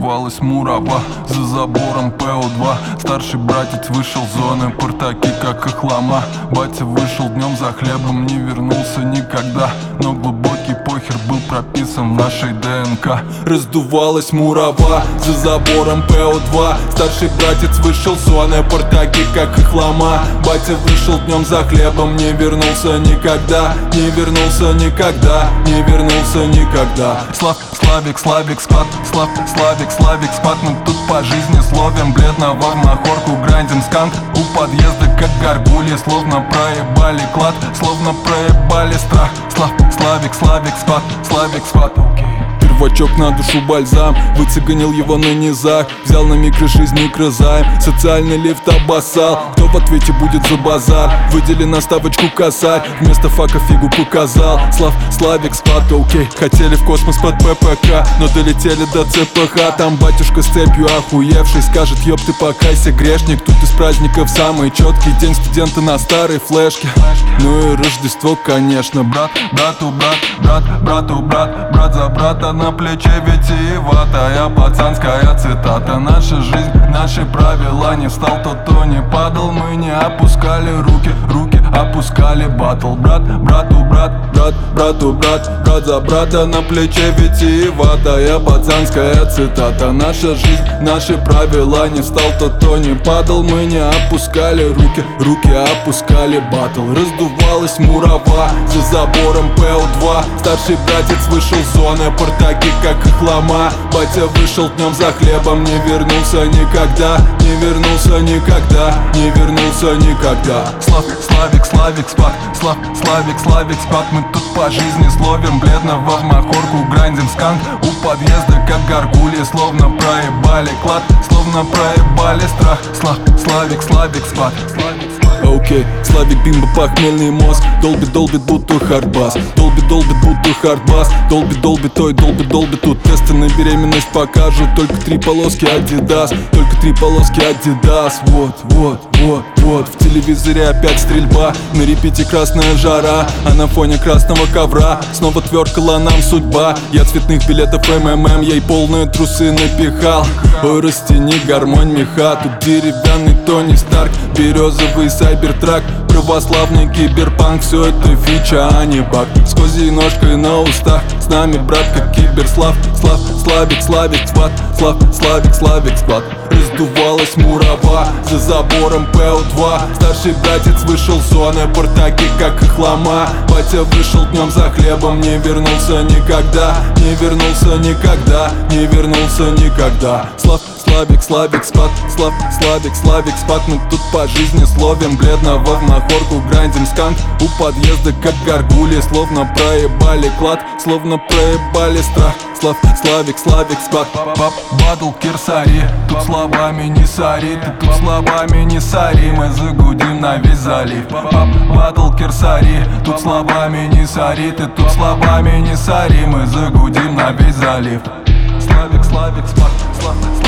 раздувалась мурава за забором ПО2. Старший братец вышел с зоны, портаки как хохлома. Батя вышел днем за хлебом, не вернулся никогда. Но глубокий похер был прописан в нашей ДНК. Раздувалась мурава за забором ПО2. Старший братец вышел с зоны, портаки как хохлома. Батя вышел днем за хлебом, не вернулся никогда. Не вернулся никогда, не вернулся никогда. Славик, сквад, Славик, спад. Мы тут по жизни словим бледного в махорку грандим сканк. У подъезда как горгульи, словно проебали клад, словно проебали страх. Славик, спад. Первачок на душу бальзам, выцеганил его на низах. Взял на микрожизнь микрозайм, социальный лифт обоссал. Кто в ответе будет за базар? Выдели на ставочку косарь, вместо фака фигу показал. Славик, спад, окей. Хотели в космос под ППК, но долетели до ЦПХ. Там батюшка с цепью охуевший скажет: ёб ты покайся, грешник. Тут из праздников самый четкий день студента на старой флешке. Ну и Рождество, конечно. Брат за брата на плече витиеватая пацанская цитата. Наша жизнь, наши правила. Не встал тот, кто не падал. Мы не опускали руки опускали батл. Брат за брата на плече витиеватая пацанская цитата. Наша жизнь, наши правила. Не встал тот, кто не падал. Мы не опускали руки опускали батл. Раздувалась мурава за забором ПО2. Старший братец вышел с зоны, портаки как хохлома. Батя вышел днем за хлебом, не вернулся никогда. Не вернулся никогда, не вернулся никогда. Славик, спад. Мы тут по жизни словим бледного в махорку грандим сканк. У подъезда как горгульи, словно проебали клад, словно проебали страх. Славик, спад. Окей, Славик, бимба, похмельный мозг. Долбит, будто хардбас. Долбит, будто хардбас. Долбит, ой, долбит. Тут тесты на беременность покажут. Только 3 полоски Адидас. Вот. В телевизоре опять стрельба. На репите красная жара, а на фоне красного ковра снова тверкала нам судьба. Я цветных билетов МММ, ей полные трусы напихал. Ой, растяни гармонь меха. Тут деревянный Тони Старк, березовый сайбертрак, православный киберпанк. Все это фича, а не баг. С козьей ножкой на устах, с нами брат как киберслав. Славик, спад. Раздувалась мурава за забором ПО2. Старший братец вышел с зоны, портаки как хохлома. Батя вышел днем за хлебом, не вернулся никогда. Не вернулся никогда. Славик, спад. Мы тут по жизни словим бледного в махорку грандим сканк. У подъезда как горгульи, словно проебали клад, словно проебали страх. Славик, спад. Батл Кирсари, тут словами не сори. Ты тут словами не сори, мы загудим на весь залив. Батл Кирсари, тут словами не сори. Ты тут словами не сори, мы загудим на весь залив. Славик, спад.